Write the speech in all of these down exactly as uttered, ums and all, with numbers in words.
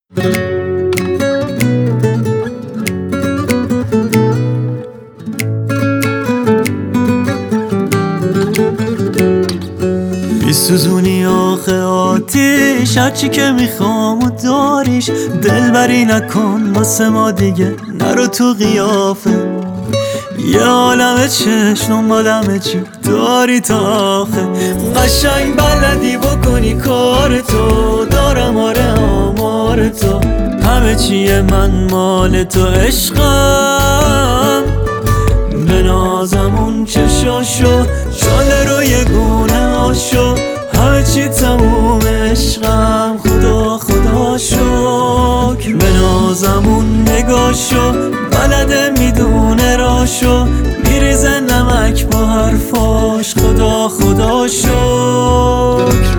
بیسوزونی آخه آتیش، هرچی که میخوام و داریش. دلبری نکن واسه ما دیگه، نرو تو قیافه. یه عالم چشم دنبالمه، چی داری تا آخه؟ قشنگ بلدی بکنی کار تو، دارم آره آمار تو. همه چیه من مال تو، عشقم به نازمون چشاشو، شاله رو یه گونه هاشو. همه چی تموم عشقم، خدا خدا شکر. به نازمون نگاشو، بلده میدونه راشو. میریزه نمک با حرفاش، خدا خدا شکر.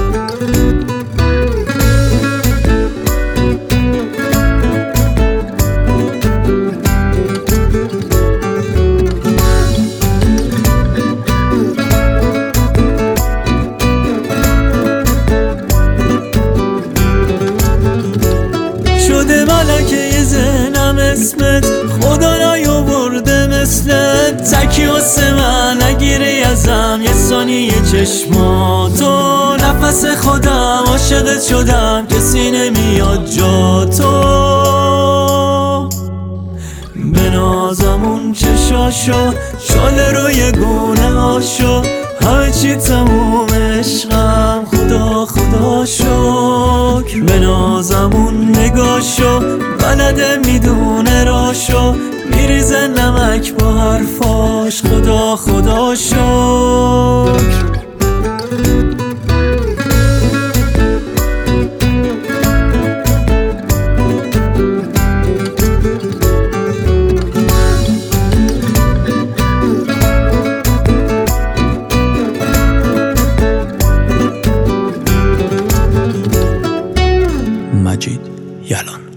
شده ملکه ذهنم اسمت، خدا نیاورده مثلت. تکی واسه من نگیری ازم یه ثانیه چشماتو. نفس خودم عاشقت شدم، کسی نمیاد جا تو. به نازمون چشاشو، شاله رو یه گونه هاشو. همه چی تموم عشقم، خدا خدا شکر. به نازمون نگاشو، بلده میدونه راشو. میریزه نمک با حرفاش، خدا خدا شکر. مجید یلان.